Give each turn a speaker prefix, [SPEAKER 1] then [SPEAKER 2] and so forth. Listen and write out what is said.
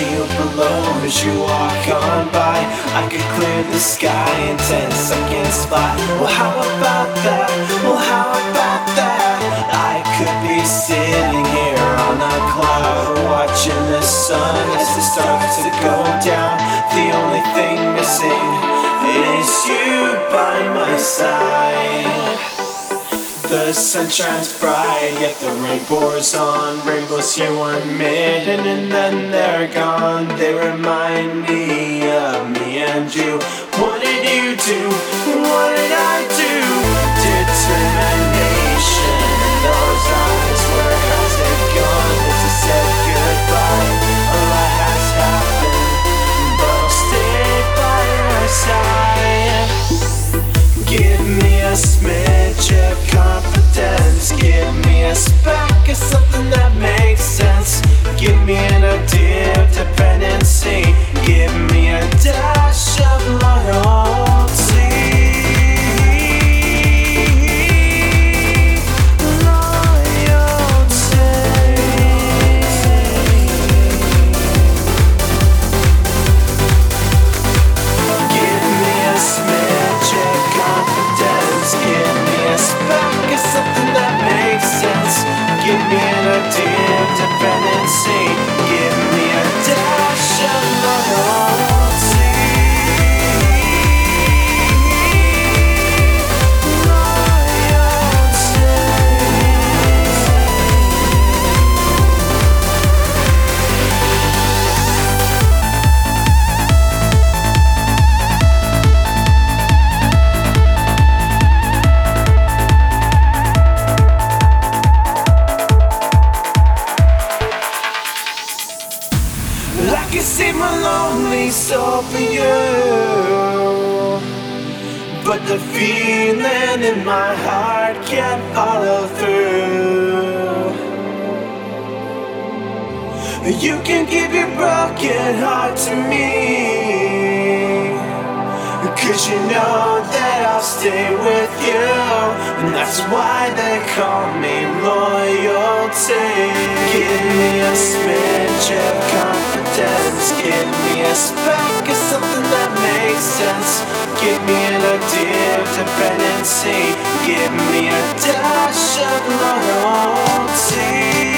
[SPEAKER 1] you below as you walk on by. I could clear the sky in 10 seconds flat. Well, how about that? Well, how about that? I could be sitting here on a cloud, watching the sun as it starts to go down. The only thing missing is you by my side. The sun shines bright, yet the rain pours on. Rainbows here one minute and then they're gone. They remind me of me and you. What did you do? What did I do? Determination in those eyes. Where has it gone? As I said goodbye, a lot has happened, but I'll stay by your side. Give me a smidge of confidence. Give me a speck of something that makes sense. Give me an idea of dependency. Give me a dash of loyalty. Give me a smidge of confidence. Give me a speck of something that makes sense. Give me an idea of dependency. Give me a dash of loyalty. I can see my lonely soul for you, but the feeling in my heart can't follow through. You can give your broken heart to me, 'cause you know that I'll stay with you. And that's why they call me loyalty. Give me a smidge of confidence. Give me a speck of something that makes sense. Give me an idea of dependency. Give me a dash of loyalty.